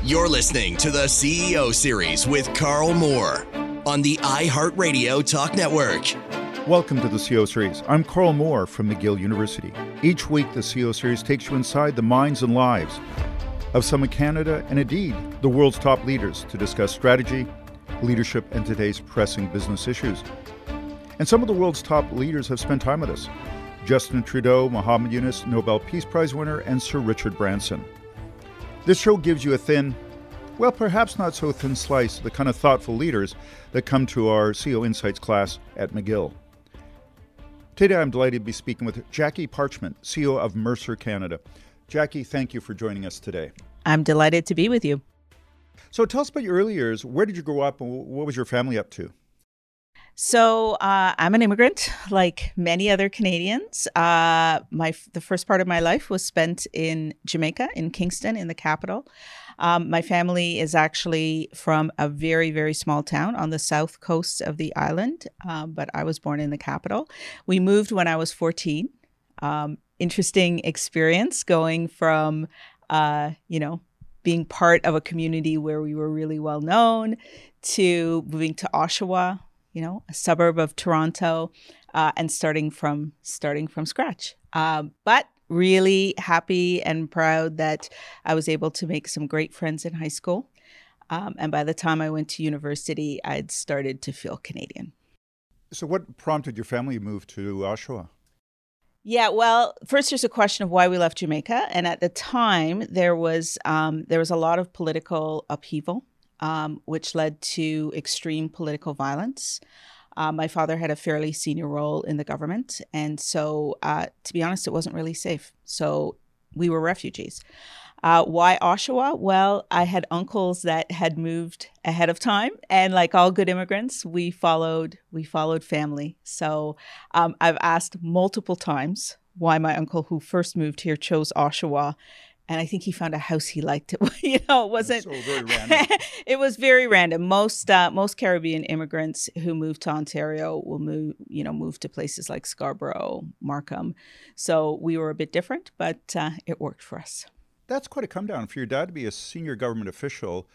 You're listening to the CEO Series with Carl Moore on the iHeartRadio Talk Network. Welcome to the CEO Series. I'm Carl Moore from McGill University. Each week, the CEO Series takes you inside the minds and lives of some of Canada and indeed the world's top leaders to discuss strategy, leadership, and today's pressing business issues. And some of the world's top leaders have spent time with us. Justin Trudeau, Muhammad Yunus, Nobel Peace Prize winner, and Sir Richard Branson. This show gives you a thin, well, perhaps not so thin slice of the kind of thoughtful leaders that come to our CEO Insights class at McGill. Today, I'm delighted to be speaking with Jackie Parchment, CEO of Mercer Canada. Jackie, thank you for joining us today. I'm delighted to be with you. So tell us about your early years. Where did you grow up and what was your family up to? So I'm an immigrant, like many other Canadians. The first part of my life was spent in Jamaica, in Kingston, in the capital. My family is actually from a very, very small town on the south coast of the island, but I was born in the capital. We moved when I was 14. Interesting experience going from, being part of a community where we were really well known to moving to Oshawa, a suburb of Toronto, and starting from scratch. But really happy and proud that I was able to make some great friends in high school. And by the time I went to university, I'd started to feel Canadian. So what prompted your family to move to Oshawa? Yeah, well, first there's a question of why we left Jamaica. And at the time, there was a lot of political upheaval, which led to extreme political violence. My father had a fairly senior role in the government. And so, to be honest, it wasn't really safe. So we were refugees. Why Oshawa? Well, I had uncles that had moved ahead of time. And like all good immigrants, we followed family. So I've asked multiple times why my uncle who first moved here chose Oshawa. And I think he found a house he liked. It wasn't. So very random. It was very random. Most Caribbean immigrants who move to Ontario will move to places like Scarborough, Markham. So we were a bit different, but it worked for us. That's quite a come down. For your dad to be a senior government official,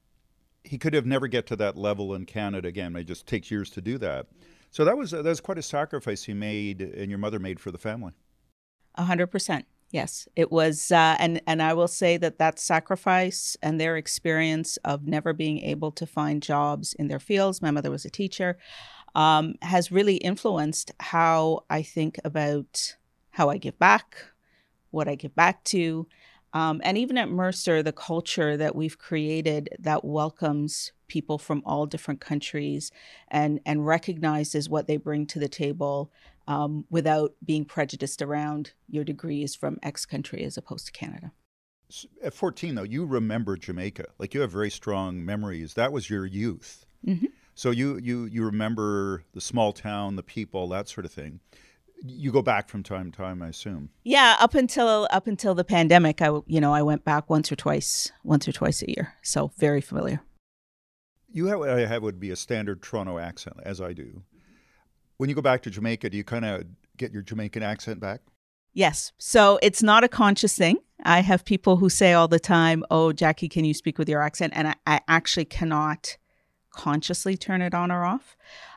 he could have never get to that level in Canada again. It just takes years to do that. So that was quite a sacrifice he made and your mother made for the family. 100%. Yes, it was. And I will say that sacrifice and their experience of never being able to find jobs in their fields, my mother was a teacher, has really influenced how I think about how I give back, what I give back to. And even at Mercer, the culture that we've created that welcomes people from all different countries and recognizes what they bring to the table without being prejudiced around your degrees from X country as opposed to Canada. At 14, though, you remember Jamaica. Like you have very strong memories. That was your youth. Mm-hmm. So you remember the small town, the people, that sort of thing. You go back from time to time, I assume. Yeah, up until the pandemic, I went back once or twice a year. So very familiar. You have what I have would be a standard Toronto accent, as I do. When you go back to Jamaica, do you kind of get your Jamaican accent back? Yes. So it's not a conscious thing. I have people who say all the time, "Oh, Jackie, can you speak with your accent?" And I actually cannot consciously turn it on or off.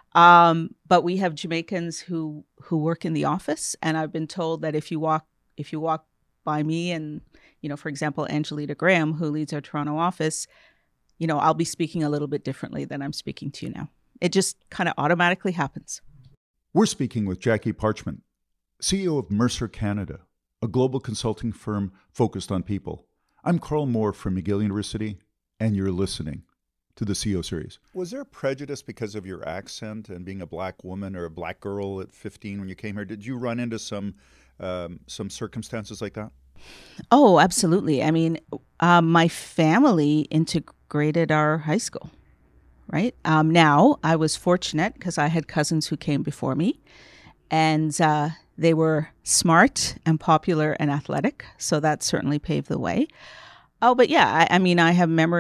But we have Jamaicans who work in the office, and I've been told that if you walk by me and, for example, Angelita Graham, who leads our Toronto office, I'll be speaking a little bit differently than I'm speaking to you now. It just kind of automatically happens. We're speaking with Jackie Parchment, CEO of Mercer Canada, a global consulting firm focused on people. I'm Carl Moore from McGill University, and you're listening to the CEO Series. Was there prejudice because of your accent and being a black woman or a black girl at 15 when you came here? Did you run into some circumstances like that? Oh, absolutely. I mean, my family integrated our high school, right? Now, I was fortunate because I had cousins who came before me, and they were smart and popular and athletic, so that certainly paved the way. Oh, but yeah, I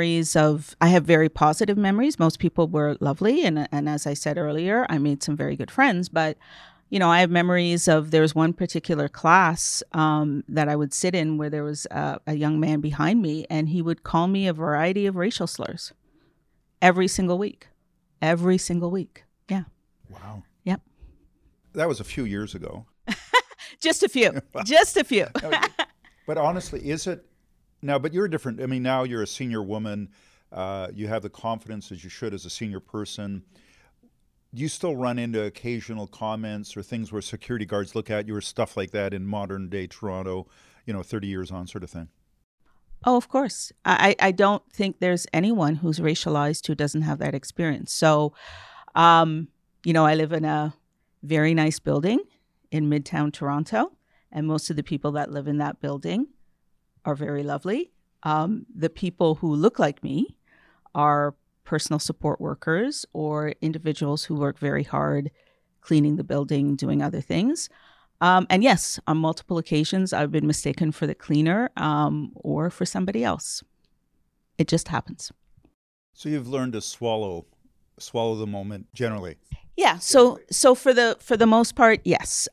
have very positive memories. Most people were lovely. And as I said earlier, I made some very good friends. But, I have memories of, there was one particular class that I would sit in where there was a young man behind me, and he would call me a variety of racial slurs every single week. Every single week. Yeah. Wow. Yep. That was a few years ago. Just a few. Just a few. But honestly, is it now? But you're different. I mean, now you're a senior woman. You have the confidence as you should as a senior person. Do you still run into occasional comments or things where security guards look at you or stuff like that in modern day Toronto, 30 years on sort of thing? Oh, of course. I don't think there's anyone who's racialized who doesn't have that experience. So, I live in a very nice building in Midtown Toronto, and most of the people that live in that building are very lovely. The people who look like me are personal support workers or individuals who work very hard cleaning the building, doing other things. And yes, on multiple occasions, I've been mistaken for the cleaner or for somebody else. It just happens. So you've learned to swallow the moment generally. Yeah. So for the most part, yes.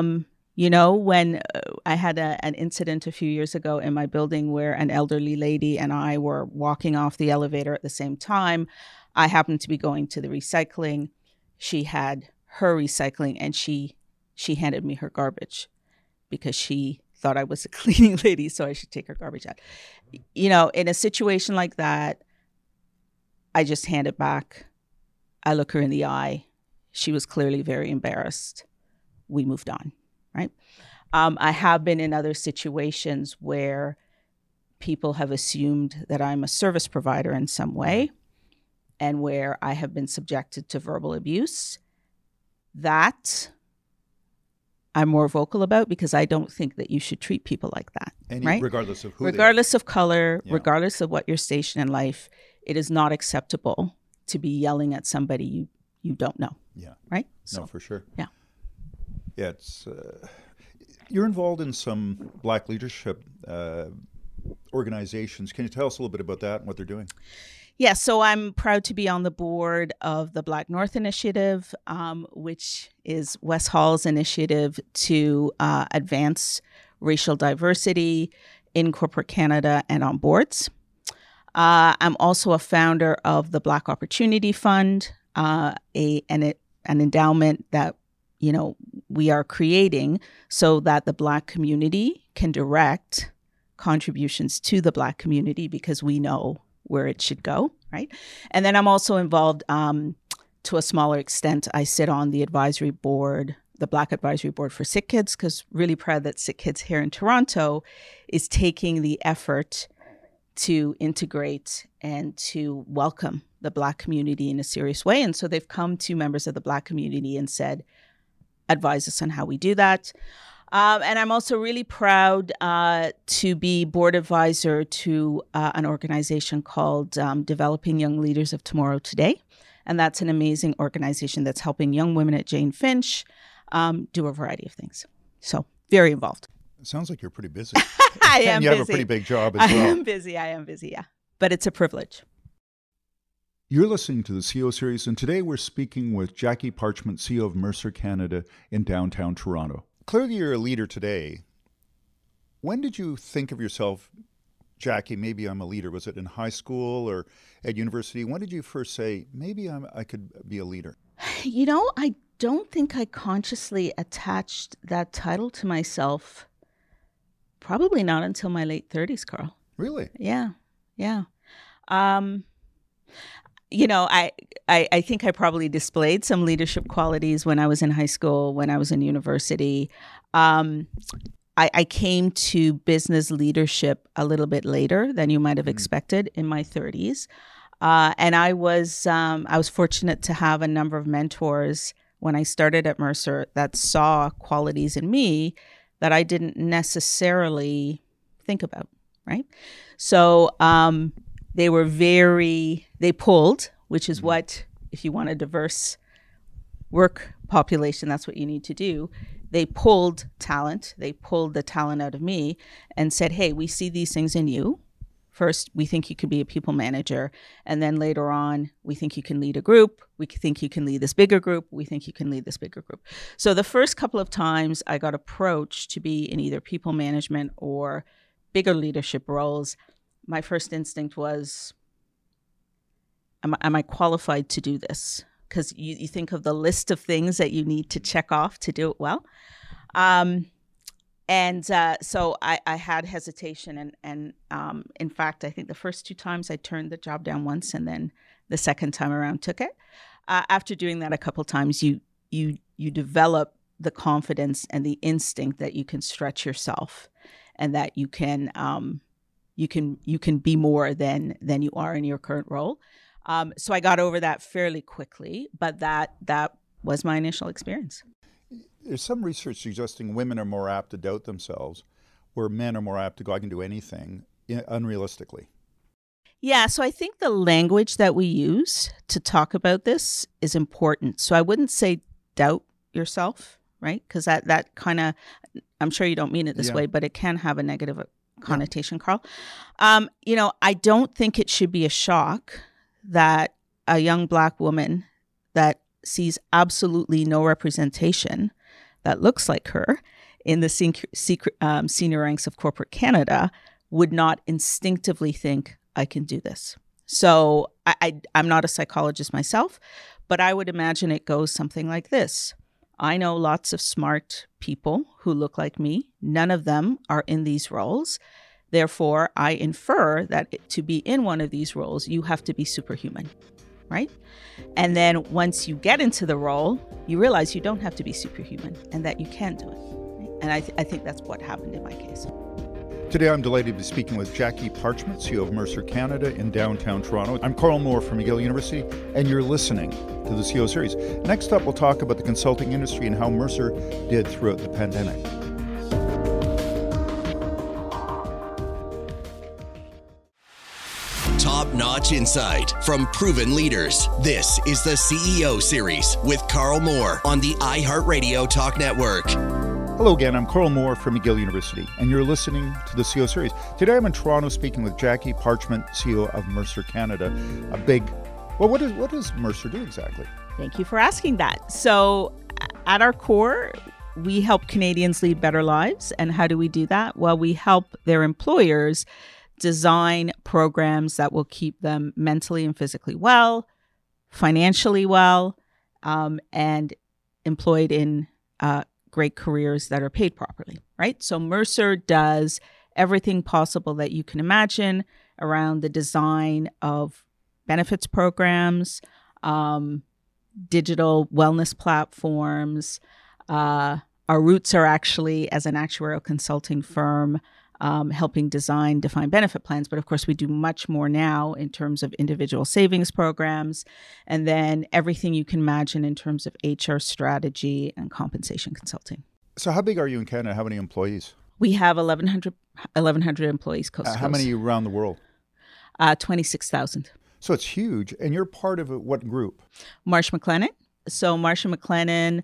When I had an incident a few years ago in my building where an elderly lady and I were walking off the elevator at the same time, I happened to be going to the recycling. She had her recycling, and she handed me her garbage because she thought I was a cleaning lady, so I should take her garbage out. In a situation like that, I just hand it back. I look her in the eye. She was clearly very embarrassed. We moved on, right? I have been in other situations where people have assumed that I'm a service provider in some way, and where I have been subjected to verbal abuse. That I'm more vocal about, because I don't think that you should treat people like that, right? Regardless of who regardless of color, regardless of what your station in life, it is not acceptable to be yelling at somebody you don't know. Yeah. Right? No, for sure. Yeah. Yeah, it's you're involved in some Black leadership organizations. Can you tell us a little bit about that and what they're doing? Yeah, so I'm proud to be on the board of the Black North Initiative, which is Wes Hall's initiative to advance racial diversity in corporate Canada and on boards. I'm also a founder of the Black Opportunity Fund, an endowment that we are creating so that the Black community can direct contributions to the Black community, because we know where it should go, right? And then I'm also involved to a smaller extent. I sit on the advisory board, the Black Advisory Board for Sick Kids, because really proud that Sick Kids here in Toronto is taking the effort to integrate and to welcome the Black community in a serious way. And so they've come to members of the Black community and said, advise us on how we do that. And I'm also really proud to be board advisor to an organization called Developing Young Leaders of Tomorrow Today. And that's an amazing organization that's helping young women at Jane Finch do a variety of things. So very involved. It sounds like you're pretty busy. I am and you busy. have a pretty big job as well. I am busy, yeah. But it's a privilege. You're listening to the CEO Series, and today we're speaking with Jackie Parchment, CEO of Mercer Canada in downtown Toronto. Clearly you're a leader today. When did you think of yourself, Jackie, maybe I'm a leader? Was it in high school or at university? When did you first say, maybe I could be a leader? I don't think I consciously attached that title to myself. Probably not until my late 30s, Carl. Really? Yeah. I think I probably displayed some leadership qualities when I was in high school, when I was in university. I came to business leadership a little bit later than you might have expected, in my 30s. And I was fortunate to have a number of mentors when I started at Mercer that saw qualities in me that I didn't necessarily think about, right? So they pulled, which is what, if you want a diverse work population, that's what you need to do. They pulled talent. They pulled the talent out of me and said, hey, we see these things in you First, we think you could be a people manager. And then later on, we think you can lead a group. We think you can lead this bigger group. We think you can lead this bigger group. So the first couple of times I got approached to be in either people management or bigger leadership roles, my first instinct was, am I qualified to do this? Because you think of the list of things that you need to check off to do it well. So I had hesitation. And in fact, I think the first 2 times I turned the job down once, and then the second time around took it. After doing that a couple of times, you develop the confidence and the instinct that you can stretch yourself and that you can be more than you are in your current role. So I got over that fairly quickly, but that was my initial experience. There's some research suggesting women are more apt to doubt themselves, where men are more apt to go, I can do anything, unrealistically. Yeah, so I think the language that we use to talk about this is important. So I wouldn't say doubt yourself, right? Because that kind of, I'm sure you don't mean it this way, but it can have a negative connotation, Carl. I don't think it should be a shock that a young Black woman that sees absolutely no representation that looks like her in the senior ranks of corporate Canada would not instinctively think, I can do this. So I'm not a psychologist myself, but I would imagine it goes something like this. I know lots of smart people who look like me. None of them are in these roles. Therefore, I infer that to be in one of these roles, you have to be superhuman, right? And then once you get into the role, you realize you don't have to be superhuman and that you can do it. Right? And I think that's what happened in my case. Today, I'm delighted to be speaking with Jackie Parchment, CEO of Mercer Canada in downtown Toronto. I'm Carl Moore from McGill University, and you're listening to the CEO Series. Next up, we'll talk about the consulting industry and how Mercer did throughout the pandemic. Top-notch insight from proven leaders. This is the CEO Series with Carl Moore on the iHeartRadio Talk Network. Hello again, I'm Carl Moore from McGill University, and you're listening to the CEO Series. Today I'm in Toronto speaking with Jackie Parchment, CEO of Mercer Canada. What does Mercer do exactly? Thank you for asking that. So at our core, we help Canadians lead better lives. And how do we do that? Well, we help their employers design programs that will keep them mentally and physically well, financially well, and employed in great careers that are paid properly, right? So Mercer does everything possible that you can imagine around the design of benefits programs, digital wellness platforms. Our roots are actually as an actuarial consulting firm, helping design defined benefit plans. But of course, we do much more now in terms of individual savings programs, and then everything you can imagine in terms of HR strategy and compensation consulting. So how big are you in Canada? How many employees? We have 1,100 employees coast to coast. How many around the world? 26,000. So it's huge. And you're part of what group? Marsh McLennan. So Marsh McLennan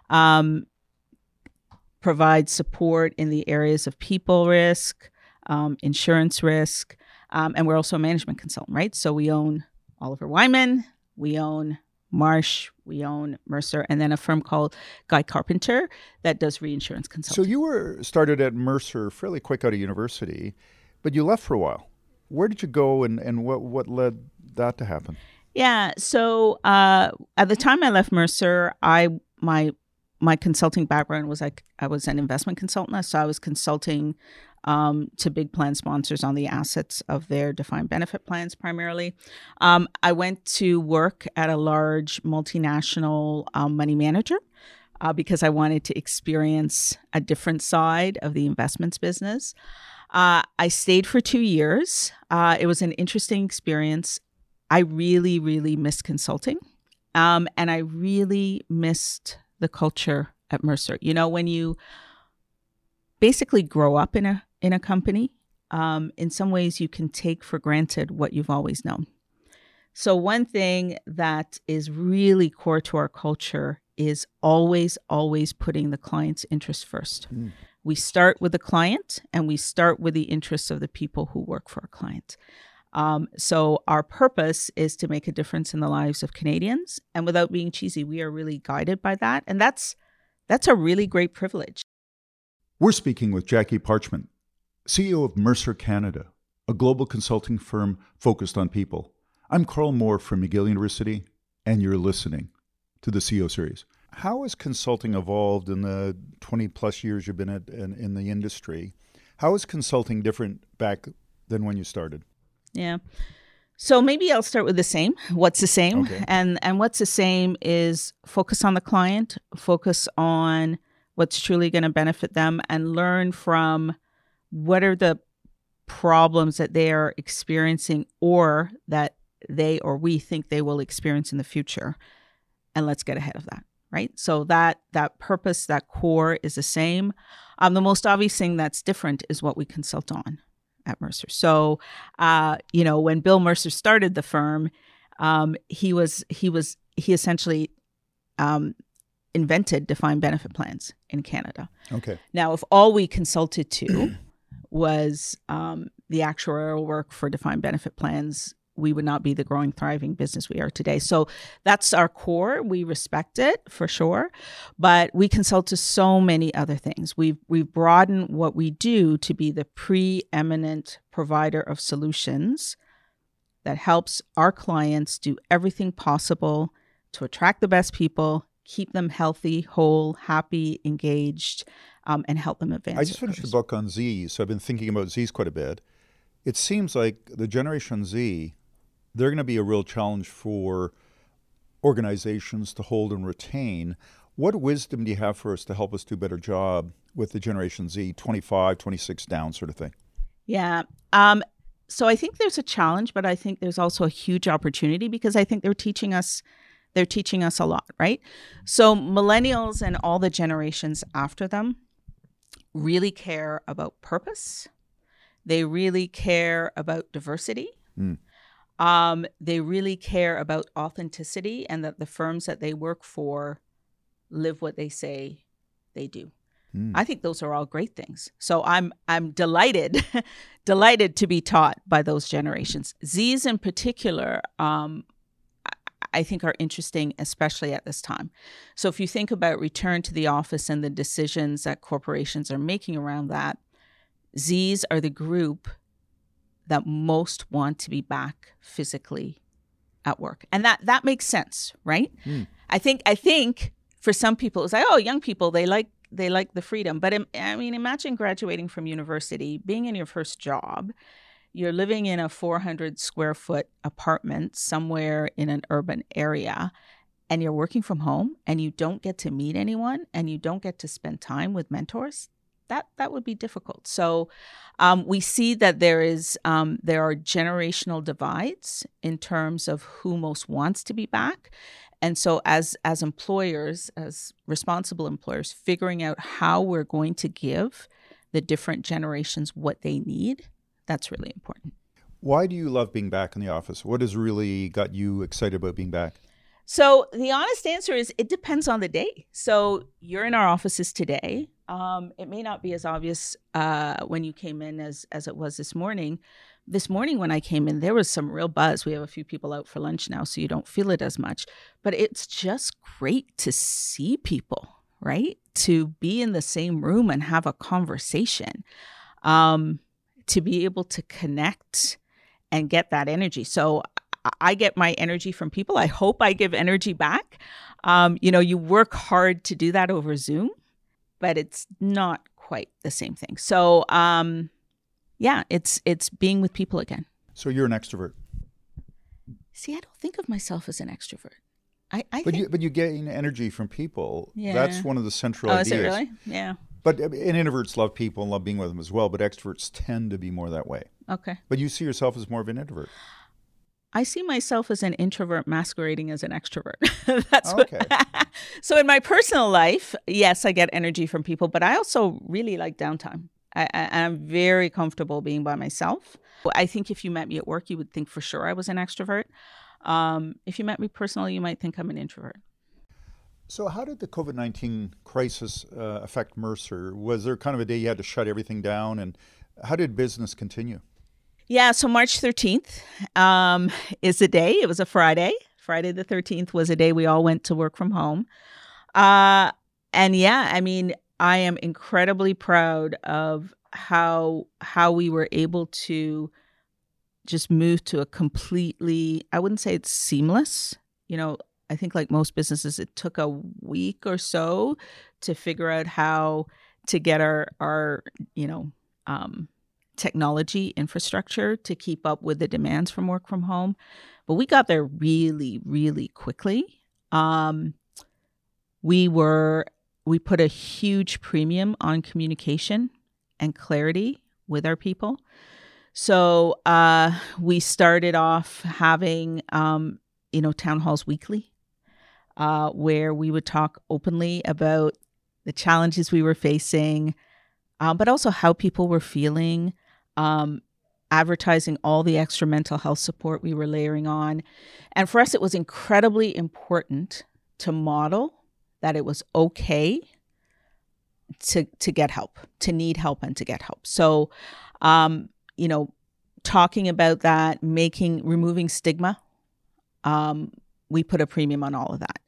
provides support in the areas of people risk, insurance risk, and we're also a management consultant, right? So we own Oliver Wyman, we own Marsh, we own Mercer, and then a firm called Guy Carpenter that does reinsurance consulting. So you were started at Mercer fairly quick out of university, but you left for a while. Where did you go, and what led that to happen? Yeah, so at the time I left Mercer, my consulting background was I was an investment consultant, so I was consulting to big plan sponsors on the assets of their defined benefit plans primarily. I went to work at a large multinational money manager because I wanted to experience a different side of the investments business. I stayed for 2 years. It was an interesting experience. I really, really missed consulting, and I really missed the culture at Mercer. You know, when you basically grow up in a company, in some ways you can take for granted what you've always known. So one thing that is really core to our culture is always putting the client's interest first. We start with the client, and we start with the interests of the people who work for our client. So our purpose is to make a difference in the lives of Canadians. And without being cheesy, we are really guided by that. And that's a really great privilege. We're speaking with Jackie Parchment, CEO of Mercer Canada, a global consulting firm focused on people. I'm Carl Moore from McGill University, and you're listening to the CEO series. How has consulting evolved in the 20 plus years you've been in the industry? How is consulting different back than when you started? Yeah. So maybe I'll start with the same. What's the same? Okay. And what's the same is focus on the client, focus on what's truly going to benefit them, and learn from what are the problems that they are experiencing or that they or we think they will experience in the future. And let's get ahead of that, right? So that purpose, that core is the same. The most obvious thing that's different is what we consult on at Mercer. So, when Bill Mercer started the firm, he essentially invented defined benefit plans in Canada. Okay. Now, if all we consulted to was the actuarial work for defined benefit plans, we would not be the growing, thriving business we are today. So that's our core. We respect it for sure, but we consult to so many other things. We've broadened what we do to be the preeminent provider of solutions that helps our clients do everything possible to attract the best people, keep them healthy, whole, happy, engaged, and help them advance. I just finished a book on Z's, so I've been thinking about Z's quite a bit. It seems like the Generation Z, they're going to be a real challenge for organizations to hold and retain. What wisdom do you have for us to help us do a better job with the Generation Z, 25, 26 down sort of thing? Yeah. So I think there's a challenge, but I think there's also a huge opportunity because I think they're teaching us a lot, right? So millennials and all the generations after them really care about purpose. They really care about diversity. They really care about authenticity and that the firms that they work for live what they say they do. I think those are all great things. So I'm delighted to be taught by those generations. Z's in particular, I think are interesting, especially at this time. So if you think about return to the office and the decisions that corporations are making around that, Z's are the group that most want to be back physically at work. And that makes sense, right? I think for some people, it's like, oh, young people, they like the freedom. But imagine graduating from university, being in your first job, you're living in a 400 square foot apartment somewhere in an urban area, and you're working from home and you don't get to meet anyone and you don't get to spend time with mentors. That would be difficult. So we see that there are generational divides in terms of who most wants to be back. And so as employers, as responsible employers, figuring out how we're going to give the different generations what they need, that's really important. Why do you love being back in the office? What has really got you excited about being back? So the honest answer is it depends on the day. So you're in our offices today. It may not be as obvious when you came in as it was this morning. This morning when I came in, there was some real buzz. We have a few people out for lunch now, so you don't feel it as much. But it's just great to see people, right? To be in the same room and have a conversation, to be able to connect and get that energy. So I get my energy from people. I hope I give energy back. You work hard to do that over Zoom, but it's not quite the same thing. So, it's being with people again. So you're an extrovert. See, I don't think of myself as an extrovert. But you gain energy from people. Yeah. That's one of the central ideas. Is it really? Yeah. But and introverts love people and love being with them as well, but extroverts tend to be more that way. Okay. But you see yourself as more of an introvert. I see myself as an introvert masquerading as an extrovert. That's okay. So in my personal life, yes, I get energy from people, but I also really like downtime. I'm very comfortable being by myself. I think if you met me at work, you would think for sure I was an extrovert. If you met me personally, you might think I'm an introvert. So how did the COVID-19 crisis affect Mercer? Was there kind of a day you had to shut everything down, and how did business continue? Yeah, so March 13th is the day. It was a Friday. Friday the 13th was a day we all went to work from home. And yeah, I mean, I am incredibly proud of how we were able to just move to a completely, I wouldn't say it's seamless. I think like most businesses, it took a week or so to figure out how to get our technology infrastructure to keep up with the demands from work from home. But we got there really, really quickly. We put a huge premium on communication and clarity with our people. So we started off having, town halls weekly, where we would talk openly about the challenges we were facing, but also how people were feeling, advertising all the extra mental health support we were layering on. And for us, it was incredibly important to model that it was okay to get help, to need help and to get help. So, talking about that, removing stigma, we put a premium on all of that.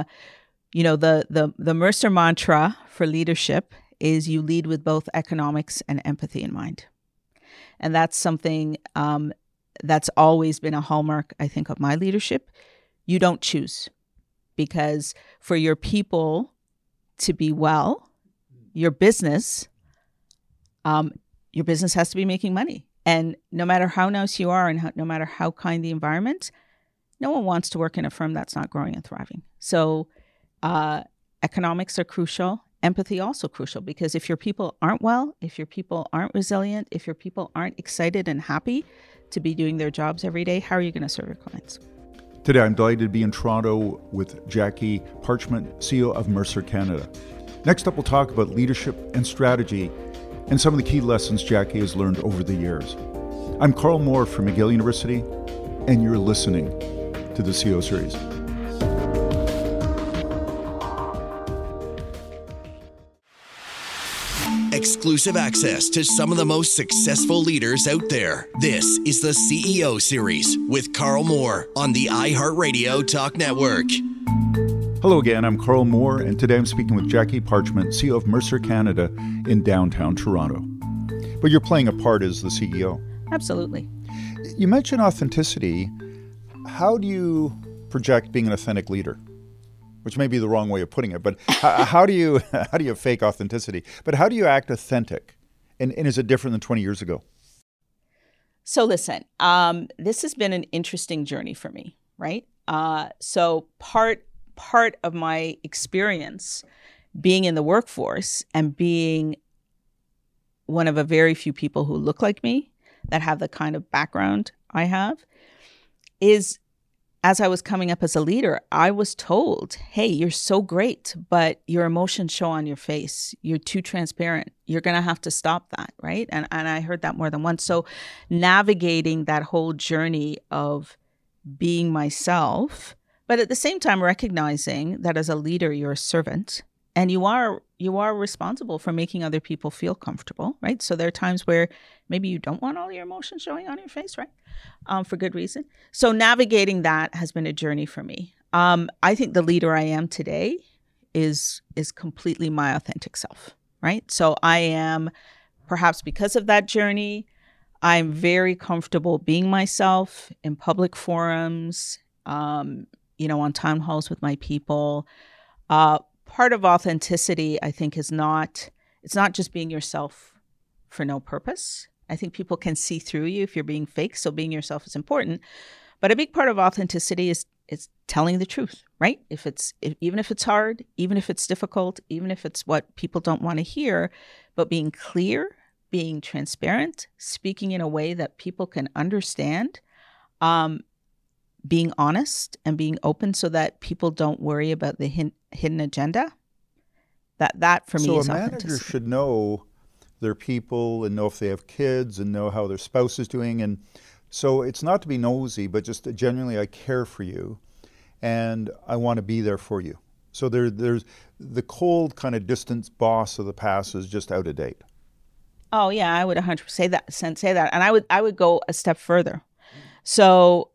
The Mercer mantra for leadership is you lead with both economics and empathy in mind. And that's something that's always been a hallmark, I think, of my leadership. You don't choose, because for your people to be well, your business has to be making money. And no matter how nice you are and no matter how kind the environment, no one wants to work in a firm that's not growing and thriving. So economics are crucial. Empathy also crucial, because if your people aren't well, if your people aren't resilient, if your people aren't excited and happy to be doing their jobs every day, how are you going to serve your clients? Today, I'm delighted to be in Toronto with Jackie Parchment, CEO of Mercer Canada. Next up, we'll talk about leadership and strategy and some of the key lessons Jackie has learned over the years. I'm Carl Moore from McGill University, and you're listening to the CEO Series. Exclusive access to some of the most successful leaders out there. This is the CEO Series with Carl Moore on the iHeartRadio Talk Network. Hello again, I'm Carl Moore, and today I'm speaking with Jackie Parchment, CEO of Mercer Canada in downtown Toronto. But you're playing a part as the CEO. Absolutely. You mentioned authenticity. How do you project being an authentic leader? Which may be the wrong way of putting it, but how do you fake authenticity? But how do you act authentic? And is it different than 20 years ago? So listen, this has been an interesting journey for me, right? So part of my experience being in the workforce and being one of a very few people who look like me, that have the kind of background I have, is as I was coming up as a leader, I was told, hey, you're so great, but your emotions show on your face. You're too transparent. You're going to have to stop that, right? And I heard that more than once. So navigating that whole journey of being myself, but at the same time recognizing that as a leader, you're a servant and you are responsible for making other people feel comfortable, right? So there are times where maybe you don't want all your emotions showing on your face, right? For good reason. So navigating that has been a journey for me. I think the leader I am today is completely my authentic self, right? So I am, perhaps because of that journey, I'm very comfortable being myself in public forums, on town halls with my people. Part of authenticity, I think, it's not just being yourself for no purpose. I think people can see through you if you're being fake. So being yourself is important. But a big part of authenticity is telling the truth, right? Even if it's hard, even if it's difficult, even if it's what people don't want to hear, but being clear, being transparent, speaking in a way that people can understand, being honest and being open so that people don't worry about the hidden agenda. That for me is authenticity. So a manager should know their people and know if they have kids and know how their spouse is doing. And so it's not to be nosy, but just genuinely I care for you and I want to be there for you. So there's the cold kind of distant boss of the past is just out of date. Oh yeah, I would 100% say that, and I would go a step further. So,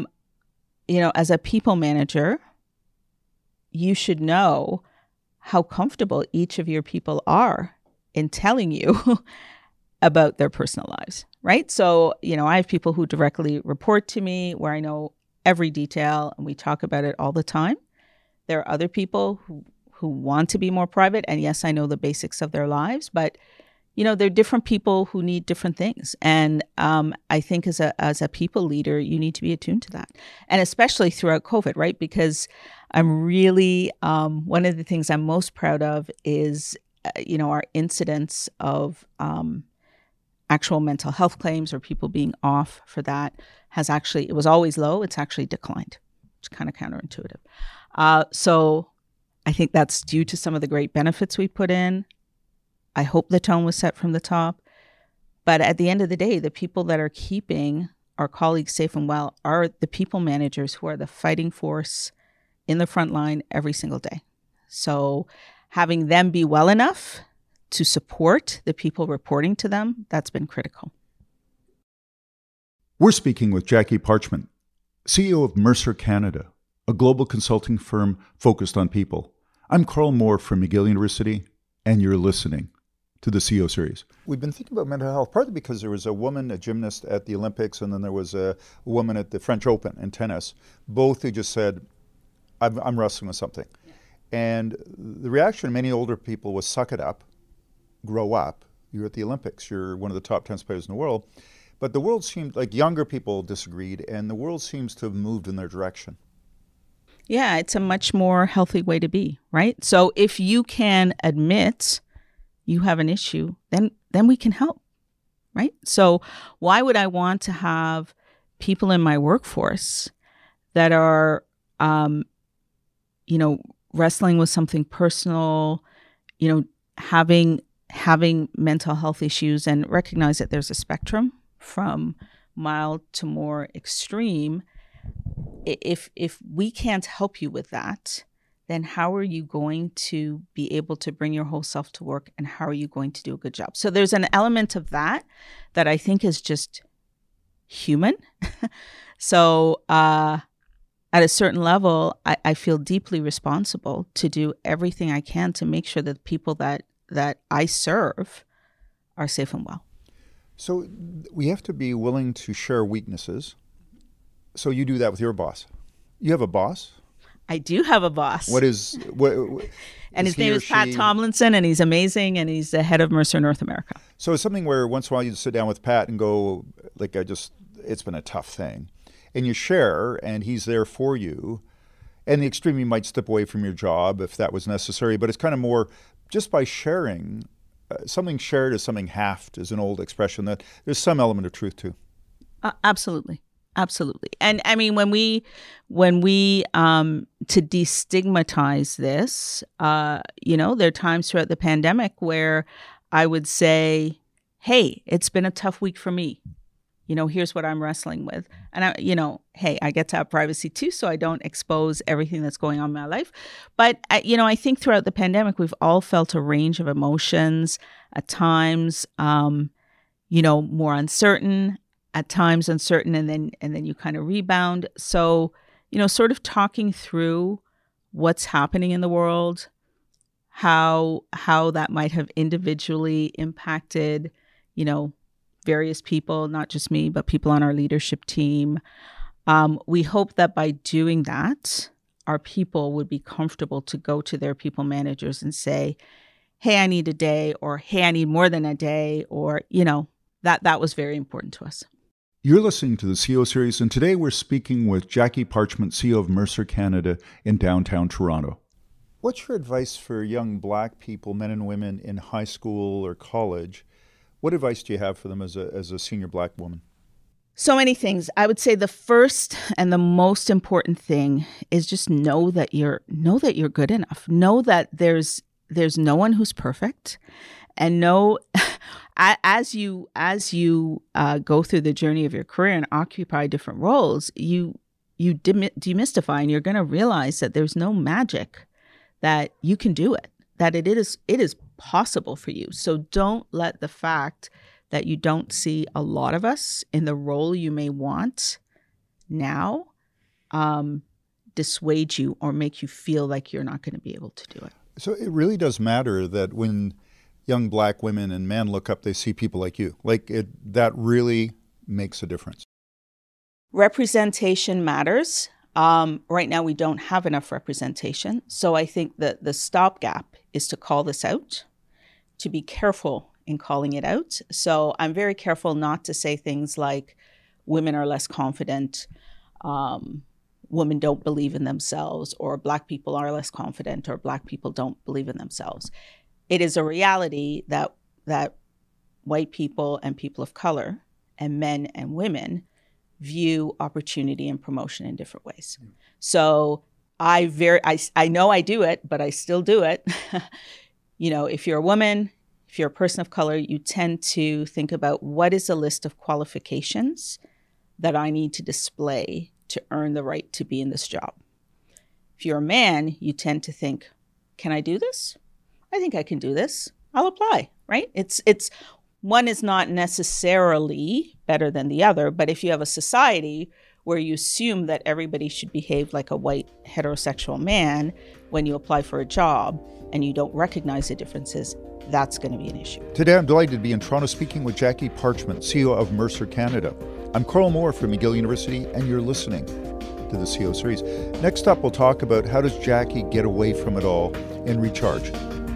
as a people manager, you should know how comfortable each of your people are in telling you about their personal lives, right? So, I have people who directly report to me where I know every detail and we talk about it all the time. There are other people who want to be more private, and yes, I know the basics of their lives, but there are different people who need different things. And I think as a people leader, you need to be attuned to that. And especially throughout COVID, right? Because I'm really, one of the things I'm most proud of is, our incidence of actual mental health claims or people being off for that it was always low. It's actually declined. It's kind of counterintuitive. So I think that's due to some of the great benefits we put in. I hope the tone was set from the top. But at the end of the day, the people that are keeping our colleagues safe and well are the people managers who are the fighting force in the front line every single day. So having them be well enough to support the people reporting to them, that's been critical. We're speaking with Jackie Parchment, CEO of Mercer Canada, a global consulting firm focused on people. I'm Carl Moore from McGill University, and you're listening to the CEO series. We've been thinking about mental health partly because there was a woman, a gymnast at the Olympics, and then there was a woman at the French Open in tennis, both who just said, I'm wrestling with something. Yeah. And the reaction of many older people was, suck it up, grow up. You're at the Olympics. You're one of the top tennis players in the world. But the world seemed like younger people disagreed, and the world seems to have moved in their direction. Yeah, it's a much more healthy way to be, right? So if you can admit you have an issue, then we can help, right? So why would I want to have people in my workforce that are, wrestling with something personal, having mental health issues, and recognize that there's a spectrum from mild to more extreme. If we can't help you with that, then how are you going to be able to bring your whole self to work, and how are you going to do a good job? So there's an element of that I think is just human. So at a certain level, I feel deeply responsible to do everything I can to make sure that the people that I serve are safe and well. So we have to be willing to share weaknesses. So you do that with your boss. You have a boss? I do have a boss. What? And his name is Pat Tomlinson, and he's amazing, and he's the head of Mercer North America. So it's something where once in a while you sit down with Pat and go, it's been a tough thing. And you share, and he's there for you. And the extreme, you might step away from your job if that was necessary, but it's kind of more just by sharing. Something shared is something halved is an old expression that there's some element of truth to. Absolutely. Absolutely. And I mean, when we to destigmatize this, there are times throughout the pandemic where I would say, hey, it's been a tough week for me. Here's what I'm wrestling with. And I get to have privacy too, so I don't expose everything that's going on in my life. But, I think throughout the pandemic, we've all felt a range of emotions at times, more uncertain, at times uncertain, and then you kind of rebound. So, sort of talking through what's happening in the world, how that might have individually impacted, various people, not just me, but people on our leadership team. We hope that by doing that, our people would be comfortable to go to their people managers and say, hey, I need a day, or hey, I need more than a day, or, that was very important to us. You're listening to the CEO series, and today we're speaking with Jackie Parchment, CEO of Mercer Canada in downtown Toronto. What's your advice for young Black people, men and women in high school or college? What advice do you have for them as a senior Black woman? So many things. I would say the first and the most important thing is just know that you're good enough. Know that there's no one who's perfect, and know as you go through the journey of your career and occupy different roles, you demystify, and you're going to realize that there's no magic that you can do it, that it is possible for you. So don't let the fact that you don't see a lot of us in the role you may want now dissuade you or make you feel like you're not going to be able to do it. So it really does matter that when young Black women and men look up, they see people like you. That really makes a difference. Representation matters. Right now, we don't have enough representation. So I think that the stopgap is to call this out, to be careful in calling it out. So I'm very careful not to say things like women are less confident, women don't believe in themselves, or Black people are less confident, or Black people don't believe in themselves. It is a reality that white people and people of color and men and women view opportunity and promotion in different ways. So I know I do it, but I still do it. If you're a woman, if you're a person of color, you tend to think about what is a list of qualifications that I need to display to earn the right to be in this job. If you're a man, you tend to think, can I do this? I think I can do this. I'll apply, right? It's one is not necessarily better than the other, but if you have a society where you assume that everybody should behave like a white heterosexual man when you apply for a job and you don't recognize the differences, that's going to be an issue. Today, I'm delighted to be in Toronto speaking with Jackie Parchment, CEO of Mercer Canada. I'm Carl Moore from McGill University, and you're listening to the CEO series. Next up, we'll talk about how does Jackie get away from it all and recharge.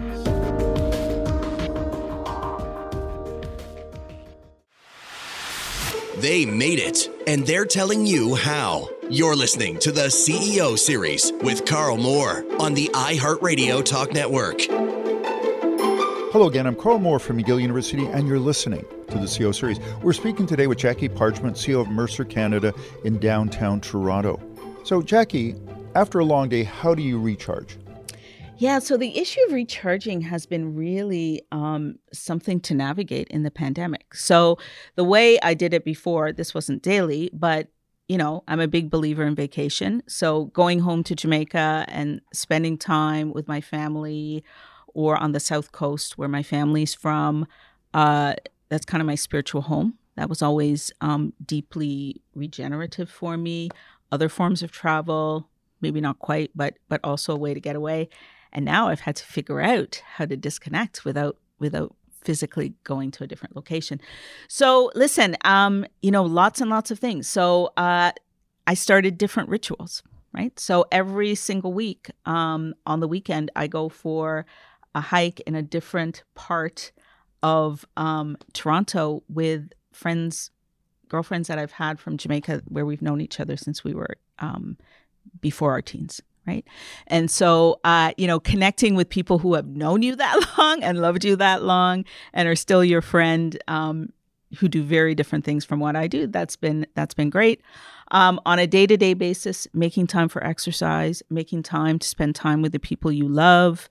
They made it, and they're telling you how. You're listening to the CEO series with Carl Moore on the iHeartRadio Talk Network. Hello again, I'm Carl Moore from McGill University, and you're listening to the CEO series. We're speaking today with Jackie Parchment, CEO of Mercer Canada in downtown Toronto. So, Jackie, after a long day, how do you recharge? Yeah, so the issue of recharging has been really something to navigate in the pandemic. So the way I did it before, this wasn't daily, but I'm a big believer in vacation. So going home to Jamaica and spending time with my family, or on the South Coast where my family's from, that's kind of my spiritual home. That was always deeply regenerative for me. Other forms of travel, maybe not quite, but also a way to get away. And now I've had to figure out how to disconnect without physically going to a different location. So listen, lots and lots of things. So I started different rituals, right? So every single week on the weekend, I go for a hike in a different part of Toronto with girlfriends that I've had from Jamaica, where we've known each other since we were before our teens. Right. And so, connecting with people who have known you that long and loved you that long and are still your friend, who do very different things from what I do. That's been great. On a day-to-day basis, making time for exercise, making time to spend time with the people you love.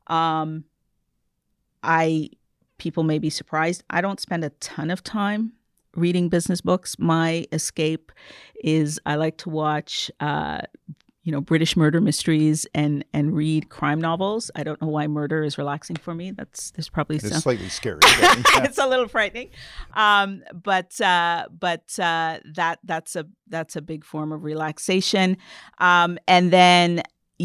People may be surprised. I don't spend a ton of time reading business books. My escape is I like to watch British murder mysteries and read crime novels. I don't know why murder is relaxing for me. There's probably it's some... slightly scary. It's a little frightening, but that's a big form of relaxation. And then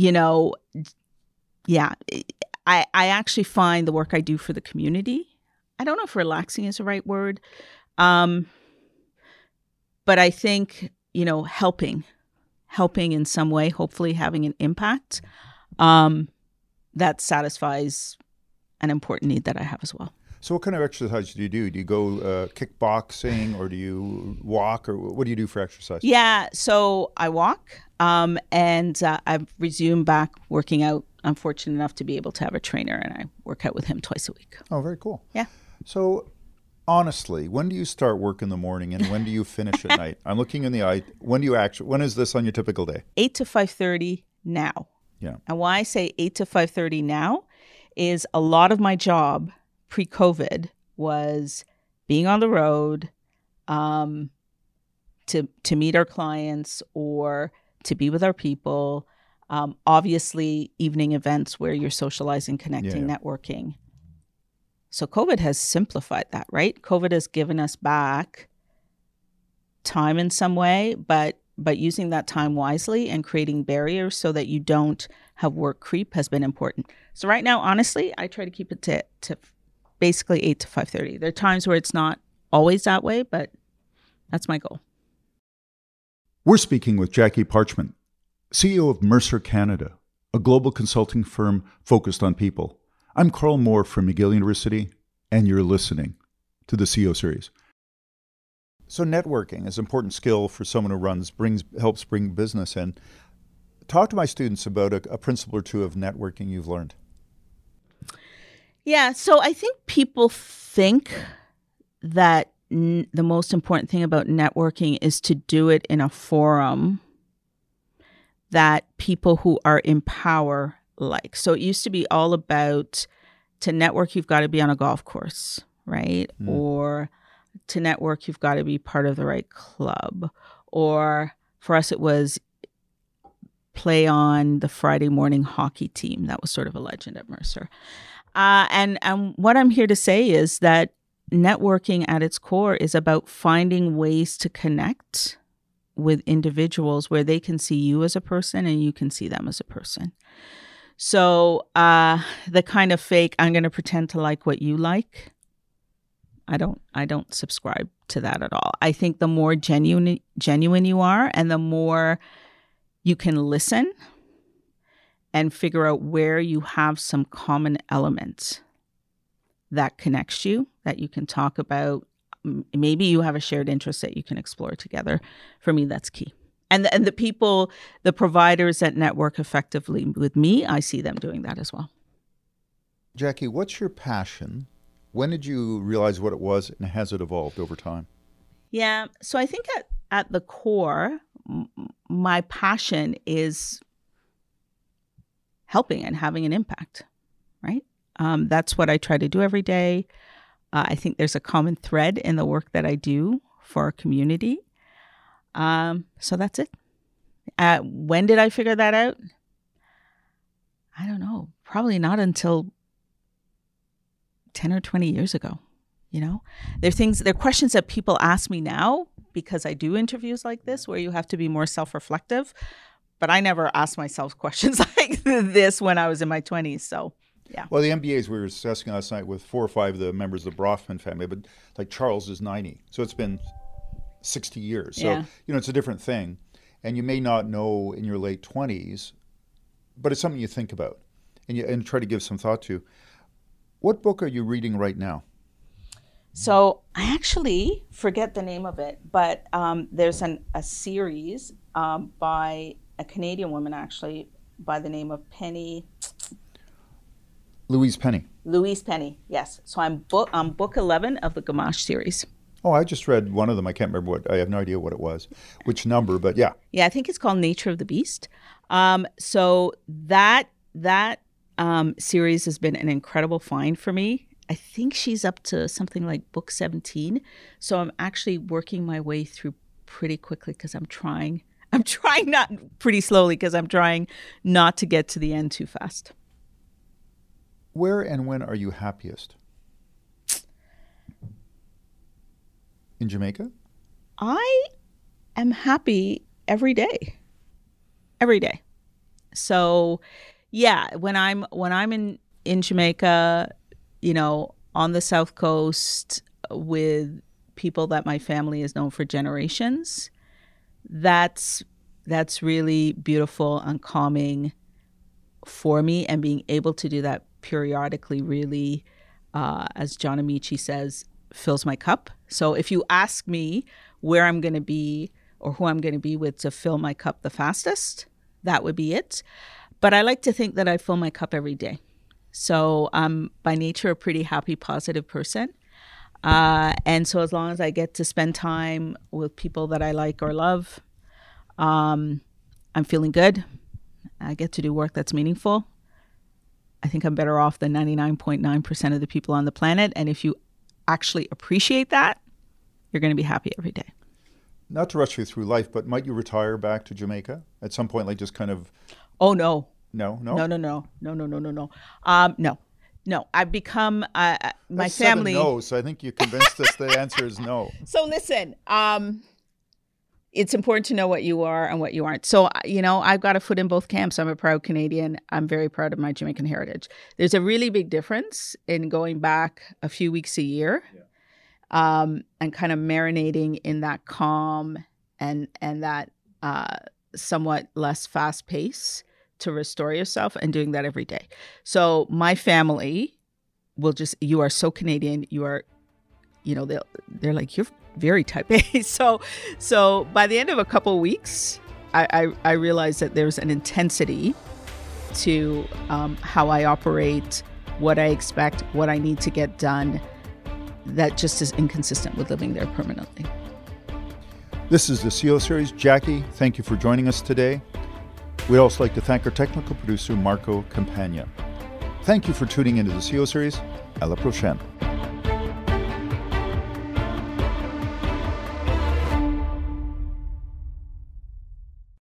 I actually find the work I do for the community. I don't know if relaxing is the right word, but I think helping in some way, hopefully having an impact, that satisfies an important need that I have as well. So what kind of exercise do you do? Do you go kickboxing, or do you walk, or what do you do for exercise? Yeah, so I walk, and I've resumed back working out. I'm fortunate enough to be able to have a trainer, and I work out with him twice a week. Oh, very cool. Yeah. So honestly, when do you start work in the morning and when do you finish at night? I'm looking in the eye. When is this on your typical day? 8 to 5:30 now. Yeah. And why I say 8 to 5:30 now is a lot of my job pre-COVID was being on the road, to meet our clients or to be with our people, Obviously, evening events where you're socializing, connecting, networking. So COVID has simplified that, right? COVID has given us back time in some way, but using that time wisely and creating barriers so that you don't have work creep has been important. So right now, honestly, I try to keep it to basically 8 to 5:30. There are times where it's not always that way, but that's my goal. We're speaking with Jackie Parchment, CEO of Mercer Canada, a global consulting firm focused on people. I'm Carl Moore from McGill University, and you're listening to the CEO series. So networking is an important skill for someone who helps bring business in. Talk to my students about a principle or two of networking you've learned. Yeah, so I think people think that the most important thing about networking is to do it in a forum that people who are in power like. So it used to be all about, to network, you've got to be on a golf course, right? Or to network, you've got to be part of the right club. Or for us, it was play on the Friday morning hockey team. That was sort of a legend at Mercer. And what I'm here to say is that networking at its core is about finding ways to connect with individuals where they can see you as a person and you can see them as a person. So the kind of fake, I'm going to pretend to like what you like, I don't subscribe to that at all. I think the more genuine you are and the more you can listen and figure out where you have some common elements that connects you, that you can talk about. Maybe you have a shared interest that you can explore together. For me, that's key. And the people, the providers that network effectively with me, I see them doing that as well. Jackie, what's your passion? When did you realize what it was, and has it evolved over time? Yeah, so I think at the core, my passion is helping and having an impact, right? That's what I try to do every day. I think there's a common thread in the work that I do for our community. So that's it. When did I figure that out? I don't know. Probably not until 10 or 20 years ago. You know, there are questions that people ask me now because I do interviews like this where you have to be more self-reflective. But I never asked myself questions like this when I was in my 20s. So, yeah. Well, the MBAs we were discussing last night with 4 or 5 of the members of the Brofman family, but like Charles is 90. So it's been 60 years. So, it's a different thing. And you may not know in your late 20s, but it's something you think about and try to give some thought to. What book are you reading right now? So I actually forget the name of it, but there's a series by a Canadian woman, actually, by the name of Penny. Louise Penny. Louise Penny, yes. So I'm book 11 of the Gamache series. Oh, I just read one of them. I can't remember I have no idea what it was, which number, but yeah. Yeah, I think it's called Nature of the Beast. So that series has been an incredible find for me. I think she's up to something like book 17. So I'm actually working my way through pretty quickly because I'm trying not pretty slowly because I'm trying not to get to the end too fast. Where and when are you happiest? In Jamaica? I am happy every day. Every day. So, yeah, when I'm in Jamaica, on the South Coast with people that my family has known for generations, that's really beautiful and calming for me, and being able to do that periodically really, as John Amici says, fills my cup. So if you ask me where I'm going to be or who I'm going to be with to fill my cup the fastest, that would be it. But I like to think that I fill my cup every day. So I'm by nature a pretty happy, positive person. And so as long as I get to spend time with people that I like or love, I'm feeling good. I get to do work that's meaningful. I think I'm better off than 99.9% of the people on the planet. And if you actually appreciate that, you're going to be happy every day. Not to rush you through life, but might you retire back to Jamaica at some point, like just kind of Oh, no. No. No. I've become my That's family. 7 no's, so I think you convinced us the answer is no. So listen, it's important to know what you are and what you aren't. So, I've got a foot in both camps. I'm a proud Canadian. I'm very proud of my Jamaican heritage. There's a really big difference in going back a few weeks a year and kind of marinating in that calm and that somewhat less fast pace to restore yourself, and doing that every day. So my family will you are so Canadian. You are, they're like, you're very type A. So by the end of a couple of weeks, I realized that there's an intensity to how I operate, what I expect, what I need to get done, that just is inconsistent with living there permanently. This is the CO Series. Jackie, thank you for joining us today. We'd also like to thank our technical producer, Marco Campagna. Thank you for tuning into the CO Series. À la prochaine.